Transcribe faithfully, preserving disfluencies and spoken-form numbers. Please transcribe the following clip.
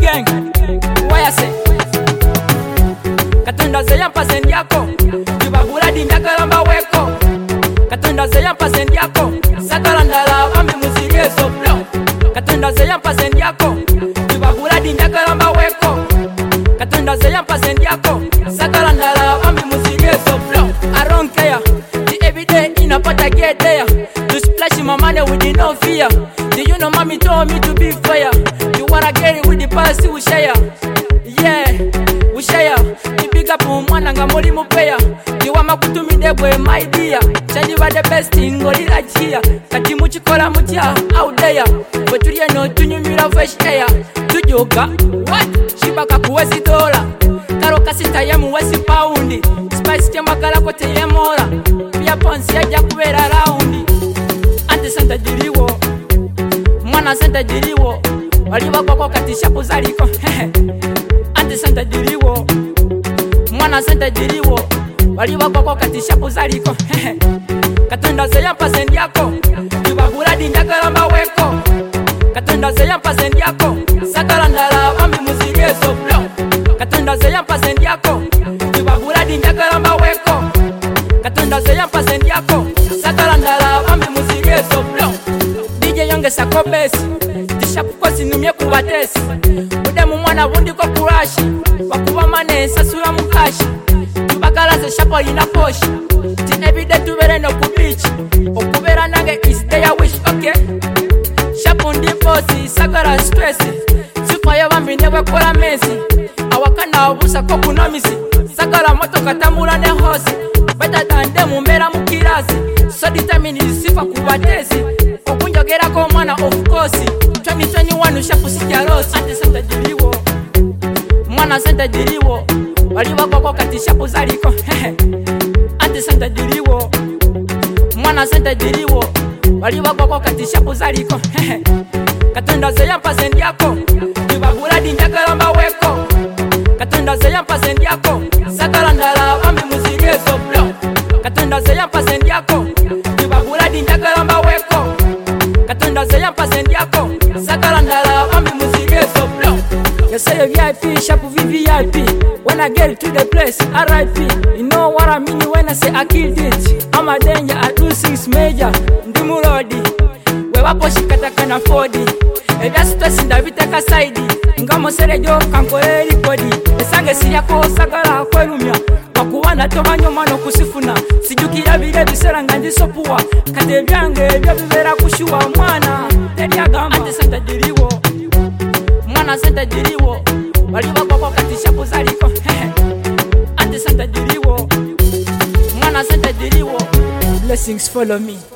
gang. Why I say? Katonda zeya mpasendi yako. Jibagula dindaga lamba weko. Katonda zeya mpasendi yako. Sakala ndala bambi muzirie soplo. Katonda zeya mpasendi yako. Jibagula dindaga lamba weko. Katonda zeya mpasendi yako. Sakala ndala bambi muzirie soplo. I don't care. The everyday inapata get there. To splash my money with no fear. Do you know mommy told me to be fair? You wanna get it with the past we share. Yeah, we share. You big up mwana nga moli mupea. You want makutu midebwe my dear. Change ba the best thing olira chia. Kati muchikola mutia out there. But tuliye no tunyumira fresh air. Tujoka what? Shibaka kuwezi dola. Karo kasita yemu wesi paundi. Spice kemakala kote yemora. Pia ponsi yaja kubera raundi. Ante santa diriwo. Mwana santa diriwo. Waliwa kwako katisha puzaliko. Ante santa diriwo. Mwana santa diriwo. Waliwa kwako katisha puzaliko. Katonda zeya mpasendi yako. Jibagula dindaga lamba weko. Katonda zeya mpasendi yako. Sakala ndala bambi muzirie soplo. Katonda zeya mpasendi yako. Jibagula dindaga lamba weko. Katonda zeya mpasendi yako. Sakala ndala bambi muzirie soplo. D J Yonge sakobesi. Tishapuko sinumye kubatesi. Ude mumwana bundi ko kurashi. Wakuba mane sasura mukashi. Tubakala ze shapo ina poshi. Ti everyday tubere no kubichi. Okubera nange is their wish, okay? Shapo ndi posi, sakara stress. Supa ya bambi newe kola mesi. Awakana obusa ko kunomisi. Sakara moto katambula ne hosi. Better than them umbera mukirasi. So determine sifa kubatesi. Okunjogera ko mwana of course. twenty twenty-one ushapu sijarosi. Ante santa diriwo. Mwana santa diriwo. Waliwa kwako katisha puzaliko. Ante santa diriwo. Mwana santa diriwo. Waliwa kwako katisha puzaliko. Katonda zeya mpasendi yako. Jibagula dindaga lamba weko. Katonda zeya mpasendi yako. Sakala ndala bambi muzirie soplo. Katonda zeya mpasendi yako. Jibagula dindaga lamba weko. Katonda zeya mpasendi yako. Sakala ndala bambi muzirie soplo. You say a V I P, shapu V V I P. When I get to the place, R I P. You know what I mean when I say I killed it. I'm a danger, I do things major. Ndimurodi, we wapo shikata kana forty. Ebya stress ndabiteka side. Ngamo serejo kankoreri body. Esange siyako sagala kwerumya. Wakuwana tobanyo mano kusifuna. Sijukira bire bisera ngandi sopuwa. Kate byange byo bibera kushuwa mwana. Tedi agamba ante santa diriwo. Mwana santa diriwo. Waliwa kwako katisha puzaliko. Ante santa diriwo. Mwana santa diriwo. Blessings follow me.